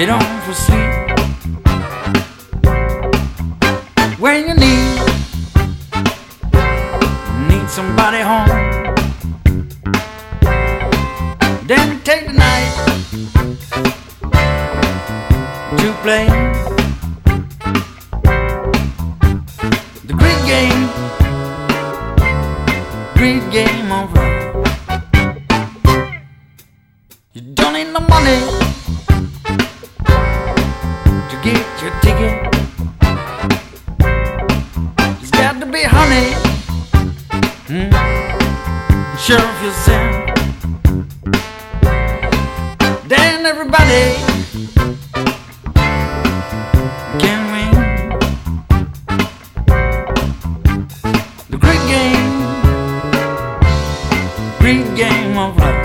head on for sleep. When you need somebody home, then you take the night to play the great game of love. You don't need no money to get your ticket. It's got to be honey, sure of yourself. Then everybody can win the great game of love.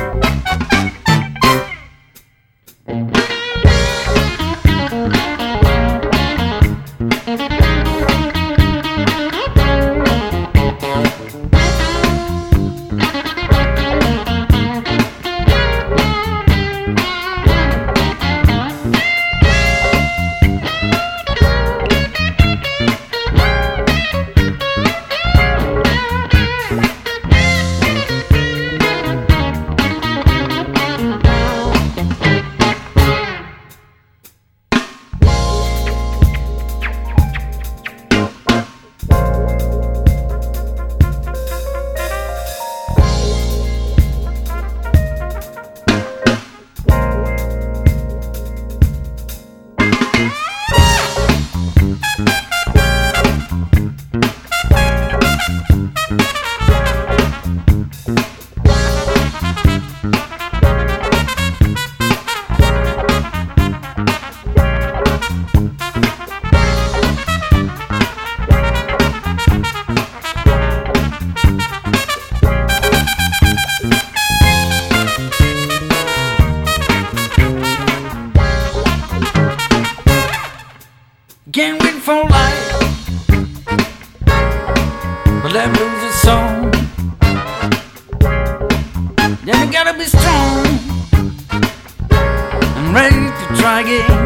Can't wait for life, but that blues is song. Then you gotta be strong and ready to try again.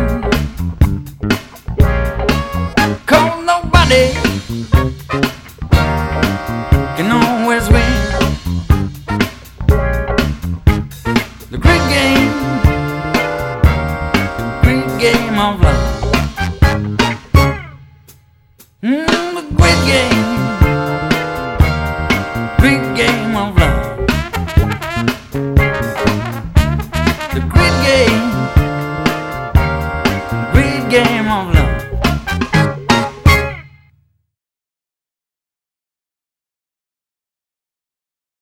Call nobody can always win the great game of love. The great game of love. The great game of love.